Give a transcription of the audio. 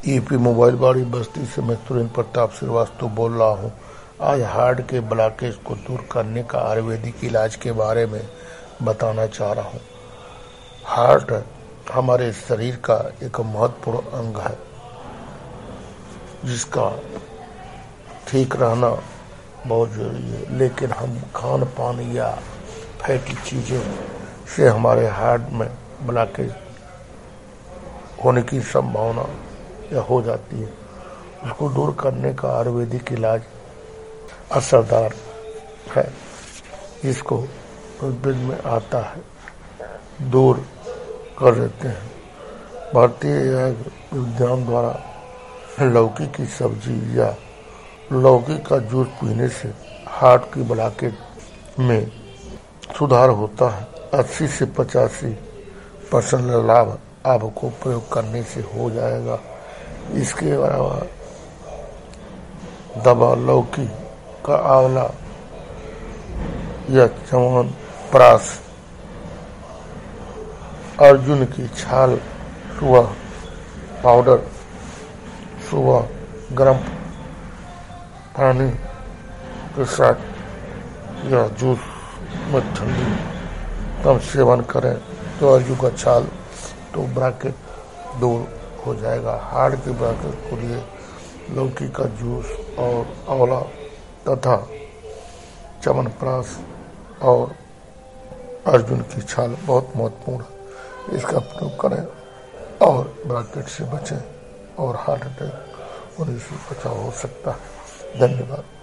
EP mobile बाड़ी बस्ती से मैं सुरेंद्र प्रताप श्रीवास्तव बोल रहा हूँ। आज हार्ट के ब्लॉकेज को दूर करने का आयुर्वेदिक इलाज के बारे में बताना चाह रहा हूँ। हार्ट हमारे शरीर का एक महत्वपूर्ण अंग है, जिसका ठीक रहना बहुत जरूरी है। लेकिन हम खान पान या फैटी चीज़ों से हमारे हार्ट में ब्लॉकेज होने की संभावना या हो जाती है। उसको दूर करने का आयुर्वेदिक इलाज असरदार है, जिसको आयुर्वेद में आता है, दूर कर देते हैं। भारतीय विज्ञान द्वारा लौकी की सब्जी या लौकी का जूस पीने से हार्ट की ब्लॉकेज में सुधार होता है। 80 से 85% लाभ आपको प्रयोग करने से हो जाएगा। इसके अलावा दवा लौकी का आंवला या च्यवनप्राश, अर्जुन की छाल सुबह पाउडर, सुबह गर्म पानी के साथ या जूस में ठंडी कम सेवन करें तो अर्जुन का छाल तो ब्लॉकेज दूर हो जाएगा। हार्ट के ब्लॉकेज के लिए लौकी का जूस और आंवला तथा च्यवनप्राश और अर्जुन की छाल बहुत महत्वपूर्ण है। इसका प्रयोग करें और ब्लॉकेज से बचें और हार्ट अटैक होने से बचाव हो सकता है। धन्यवाद।